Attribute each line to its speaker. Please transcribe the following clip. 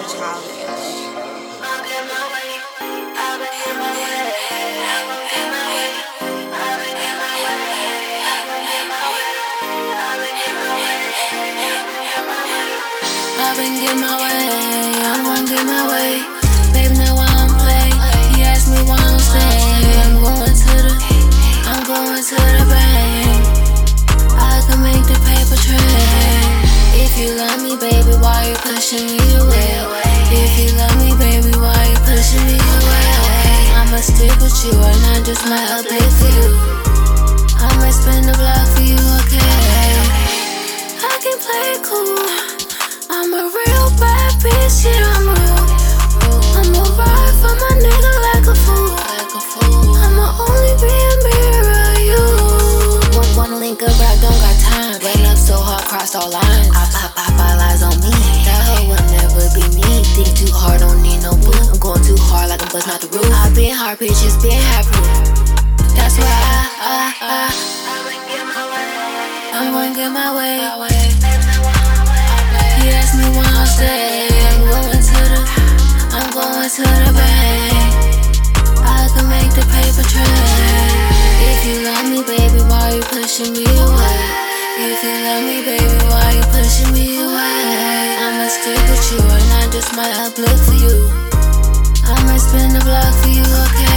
Speaker 1: I've been getting my way, I'm gon' get my way. Baby, now I don't play. He asked me why I'm staying. I'm going to the bank. I can make the paper train. If you love me, baby, why you pushing me away? If you love me, baby, why you pushing me away? I'ma stick with you and I just might uplift for you. I might spin the block for you, okay? I can play it cool. I'm a real bad bitch, yeah, I'ma ride for my nigga like a fool. I'ma only be a mirror of you. Wanna link up, but I don't got time. Ran up so hard, crossed all lines. I pop all eyes on me. That hoe will never be me. Think too hard, don't need no boo. I'm going too hard like I'm busting out the roof. I been hard, bitches been happy. That's why I'm gonna get my way. He asked me why I'm staying. I'm going to the bank. I can make the paper train. If you love me, baby, why you pushing me away? If you love me, baby, why you pushing me away? I'ma stick with you and I just might uplift for you. I might spin the block for you, okay?